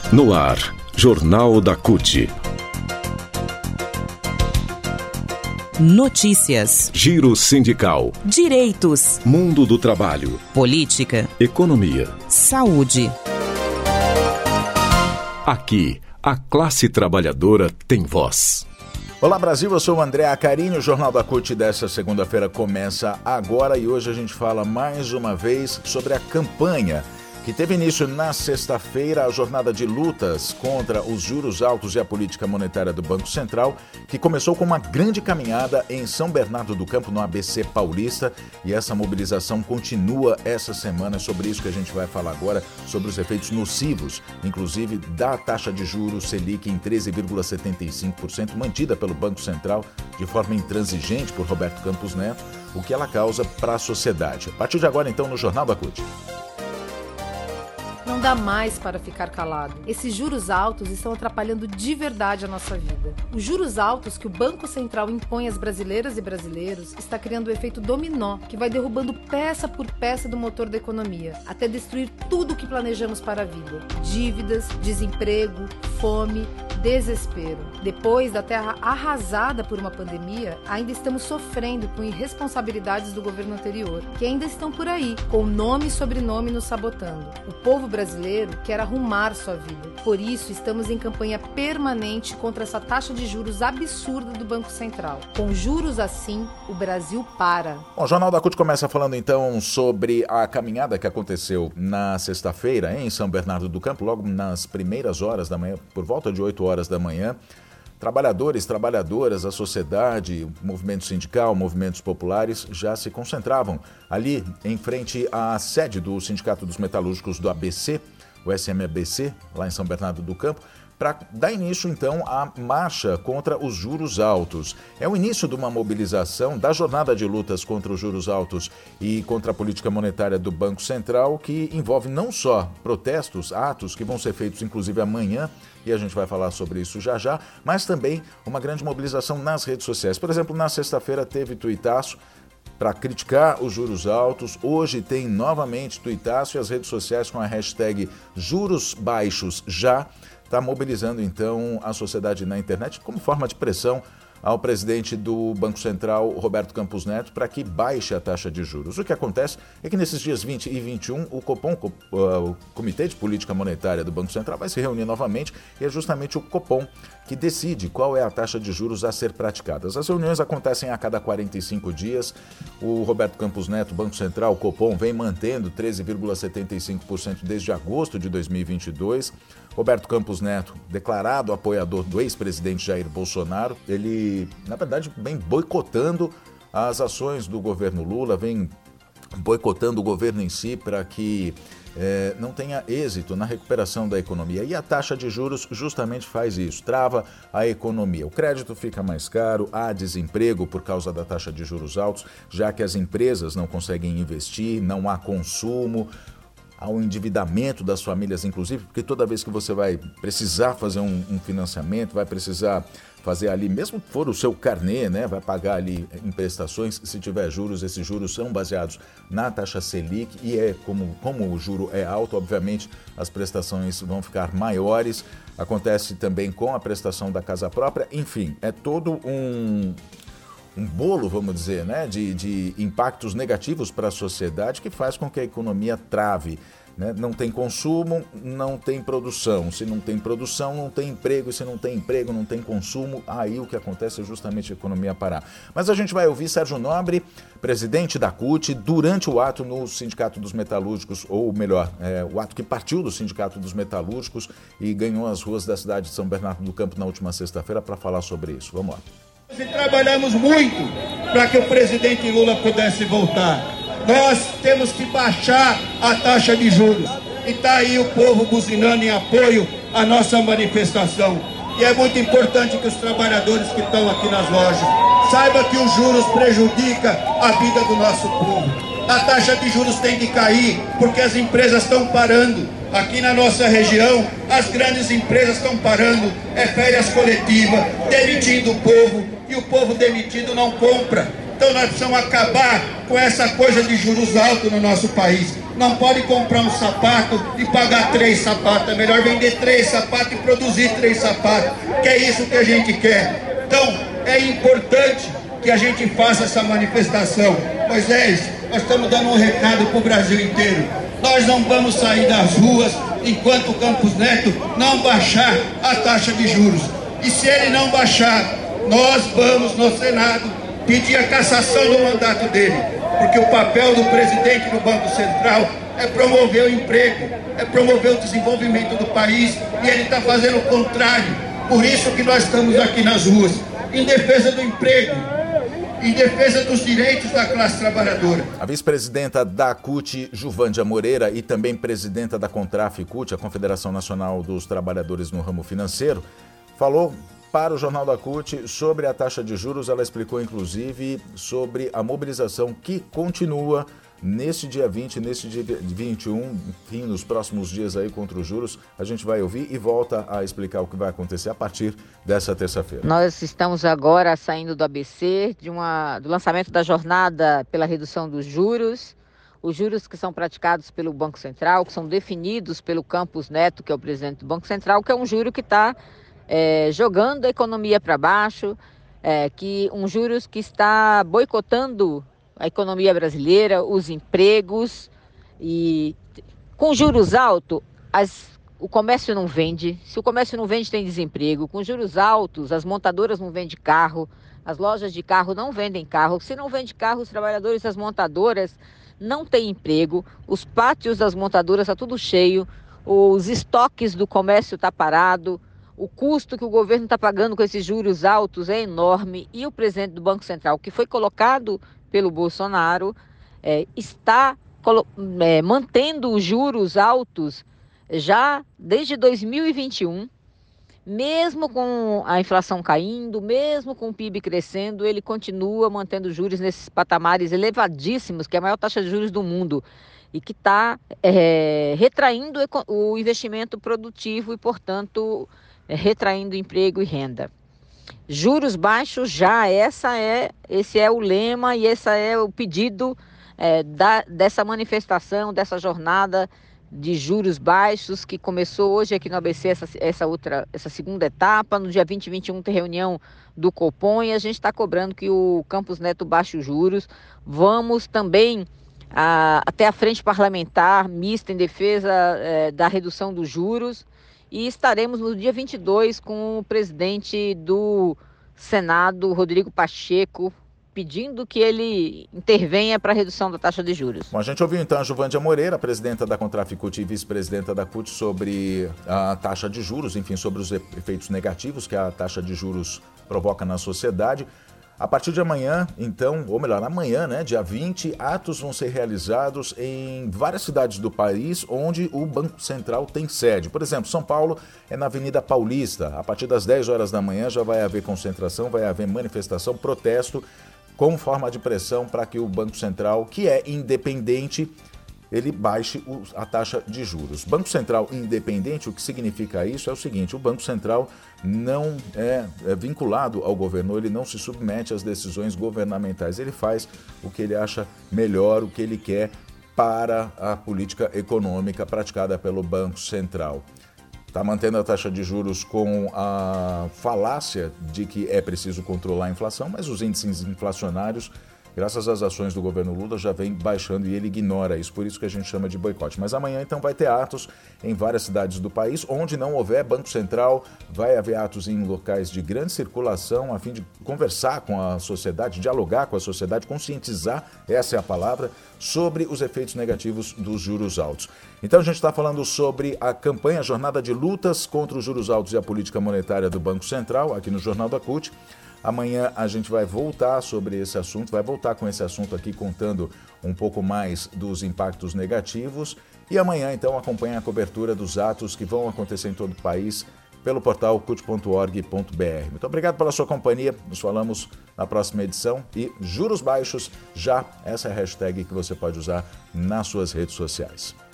No ar, Jornal da CUT. Notícias. Giro sindical. Direitos. Mundo do trabalho. Política. Economia. Saúde. Aqui, a classe trabalhadora tem voz. Olá Brasil, eu sou o André Acarini, o Jornal da CUT dessa segunda-feira começa agora e hoje a gente fala mais uma vez sobre a campanha que teve início na sexta-feira, a jornada de lutas contra os juros altos e a política monetária do Banco Central, que começou com uma grande caminhada em São Bernardo do Campo, no ABC Paulista, e essa mobilização continua essa semana. Sobre isso que a gente vai falar agora, sobre os efeitos nocivos, inclusive da taxa de juros Selic em 13,75%, mantida pelo Banco Central de forma intransigente por Roberto Campos Neto, o que ela causa para a sociedade. A partir de agora, então, no Jornal da CUT. Não dá mais para ficar calado. Esses juros altos estão atrapalhando de verdade a nossa vida. Os juros altos que o Banco Central impõe às brasileiras e brasileiros está criando um efeito dominó que vai derrubando peça por peça do motor da economia, até destruir tudo o que planejamos para a vida. Dívidas, desemprego, fome, desespero. Depois da terra arrasada por uma pandemia, ainda estamos sofrendo com irresponsabilidades do governo anterior, que ainda estão por aí, com nome e sobrenome nos sabotando. O povo brasileiro quer arrumar sua vida. Por isso, estamos em campanha permanente contra essa taxa de juros absurda do Banco Central. Com juros assim, o Brasil para. Bom, o Jornal da CUT começa falando então sobre a caminhada que aconteceu na sexta-feira em São Bernardo do Campo, logo nas primeiras horas da manhã, por volta de 8 horas da manhã. Trabalhadores, trabalhadoras, a sociedade, o movimento sindical, movimentos populares já se concentravam ali em frente à sede do Sindicato dos Metalúrgicos do ABC, o SMABC, lá em São Bernardo do Campo, para dar início, então, à marcha contra os juros altos. É o início de uma mobilização da jornada de lutas contra os juros altos e contra a política monetária do Banco Central, que envolve não só protestos, atos que vão ser feitos, inclusive, amanhã, e a gente vai falar sobre isso já já, mas também uma grande mobilização nas redes sociais. Por exemplo, na sexta-feira teve tuitaço para criticar os juros altos. Hoje tem novamente tuitaço e as redes sociais com a hashtag Juros Baixos Já está mobilizando então a sociedade na internet como forma de pressão ao presidente do Banco Central, Roberto Campos Neto, para que baixe a taxa de juros. O que acontece é que nesses dias 20 e 21, o Copom, o Comitê de Política Monetária do Banco Central, vai se reunir novamente e é justamente o Copom que decide qual é a taxa de juros a ser praticada. As reuniões acontecem a cada 45 dias. O Roberto Campos Neto, Banco Central, o Copom, vem mantendo 13,75% desde agosto de 2022. Roberto Campos Neto, declarado apoiador do ex-presidente Jair Bolsonaro, ele, na verdade, vem boicotando as ações do governo Lula, vem boicotando o governo em si para que não tenha êxito na recuperação da economia. E a taxa de juros justamente faz isso, trava a economia. O crédito fica mais caro, há desemprego por causa da taxa de juros altos, já que as empresas não conseguem investir, não há consumo, ao endividamento das famílias, inclusive, porque toda vez que você vai precisar fazer um financiamento, vai precisar fazer ali, mesmo que for o seu carnê, né, vai pagar ali em prestações, se tiver juros, esses juros são baseados na taxa Selic e como o juro é alto, obviamente as prestações vão ficar maiores. Acontece também com a prestação da casa própria, enfim, é todo um bolo, vamos dizer, né, de impactos negativos para a sociedade que faz com que a economia trave, né? Não tem consumo, não tem produção. Se não tem produção, não tem emprego. E se não tem emprego, não tem consumo. Aí o que acontece é justamente a economia parar. Mas a gente vai ouvir Sérgio Nobre, presidente da CUT, durante o ato no Sindicato dos Metalúrgicos, ou melhor, o ato que partiu do Sindicato dos Metalúrgicos e ganhou as ruas da cidade de São Bernardo do Campo na última sexta-feira para falar sobre isso. Vamos lá. E trabalhamos muito para que o presidente Lula pudesse voltar. Nós temos que baixar a taxa de juros. E está aí o povo buzinando em apoio à nossa manifestação. E é muito importante que os trabalhadores que estão aqui nas lojas saibam que os juros prejudicam a vida do nosso povo. A taxa de juros tem que cair porque as empresas estão parando. Aqui na nossa região, as grandes empresas estão parando, férias coletivas, demitindo o povo, e o povo demitido não compra. Então nós precisamos acabar com essa coisa de juros altos no nosso país. Não pode comprar um sapato e pagar 3 sapatos. É melhor vender 3 sapatos e produzir 3 sapatos, que é isso que a gente quer. Então é importante que a gente faça essa manifestação. Moisés, nós estamos dando um recado para o Brasil inteiro. Nós não vamos sair das ruas enquanto o Campos Neto não baixar a taxa de juros. E se ele não baixar, nós vamos no Senado pedir a cassação do mandato dele, porque o papel do presidente do Banco Central é promover o emprego, é promover o desenvolvimento do país, e ele está fazendo o contrário. Por isso que nós estamos aqui nas ruas, em defesa do emprego, em defesa dos direitos da classe trabalhadora. A vice-presidenta da CUT, Juvândia Moreira, e também presidenta da Contraf-CUT, a Confederação Nacional dos Trabalhadores no Ramo Financeiro, falou para o Jornal da CUT sobre a taxa de juros. Ela explicou, inclusive, sobre a mobilização que continua neste dia 20, neste dia 21, enfim, nos próximos dias aí contra os juros. A gente vai ouvir e volta a explicar o que vai acontecer a partir dessa terça-feira. Nós estamos agora saindo do ABC, do lançamento da jornada pela redução dos juros. Os juros que são praticados pelo Banco Central, que são definidos pelo Campos Neto, que é o presidente do Banco Central, que é um juro que está jogando a economia para baixo, juros que está boicotando a economia brasileira, os empregos, e com juros altos o comércio não vende. Se o comércio não vende, tem desemprego. Com juros altos, as montadoras não vendem carro, as lojas de carro não vendem carro. Se não vende carro, os trabalhadores das montadoras não têm emprego, os pátios das montadoras estão tudo cheio, os estoques do comércio estão parados. O custo que o governo está pagando com esses juros altos é enorme, e o presidente do Banco Central, que foi colocado pelo Bolsonaro, está mantendo os juros altos já desde 2021. Mesmo com a inflação caindo, mesmo com o PIB crescendo, ele continua mantendo juros nesses patamares elevadíssimos, que é a maior taxa de juros do mundo, e que está retraindo o investimento produtivo e, portanto, retraindo emprego e renda. Juros baixos já, esse é o lema e esse é o pedido dessa manifestação, dessa jornada de juros baixos, que começou hoje aqui no ABC, essa segunda etapa. No dia 20 e 21 tem reunião do Copom, e a gente está cobrando que o Campos Neto baixe os juros. Vamos também até a frente parlamentar mista em defesa da redução dos juros. E estaremos no dia 22 com o presidente do Senado, Rodrigo Pacheco, pedindo que ele intervenha para a redução da taxa de juros. Bom, a gente ouviu então a Juvândia Moreira, presidenta da Contraf-CUT e vice-presidenta da CUT, sobre a taxa de juros, enfim, sobre os efeitos negativos que a taxa de juros provoca na sociedade. A partir de amanhã, então, ou melhor, amanhã, né, dia 20, atos vão ser realizados em várias cidades do país onde o Banco Central tem sede. Por exemplo, São Paulo é na Avenida Paulista. A partir das 10 horas da manhã já vai haver concentração, vai haver manifestação, protesto, como forma de pressão para que o Banco Central, que é independente, ele baixe a taxa de juros. Banco Central independente, o que significa isso é o seguinte: o Banco Central não é vinculado ao governo, ele não se submete às decisões governamentais, ele faz o que ele acha melhor, o que ele quer para a política econômica praticada pelo Banco Central. Está mantendo a taxa de juros com a falácia de que é preciso controlar a inflação, mas os índices inflacionários, graças às ações do governo Lula, já vem baixando e ele ignora isso, por isso que a gente chama de boicote. Mas amanhã, então, vai ter atos em várias cidades do país. Onde não houver Banco Central, vai haver atos em locais de grande circulação, a fim de conversar com a sociedade, dialogar com a sociedade, conscientizar, essa é a palavra, sobre os efeitos negativos dos juros altos. Então, a gente está falando sobre a campanha Jornada de Lutas contra os Juros Altos e a Política Monetária do Banco Central, aqui no Jornal da CUT. Amanhã a gente vai voltar sobre esse assunto, vai voltar com esse assunto aqui, contando um pouco mais dos impactos negativos. E amanhã, então, acompanhe a cobertura dos atos que vão acontecer em todo o país pelo portal cut.org.br. Muito obrigado pela sua companhia, nos falamos na próxima edição. E juros baixos já, essa é a hashtag que você pode usar nas suas redes sociais.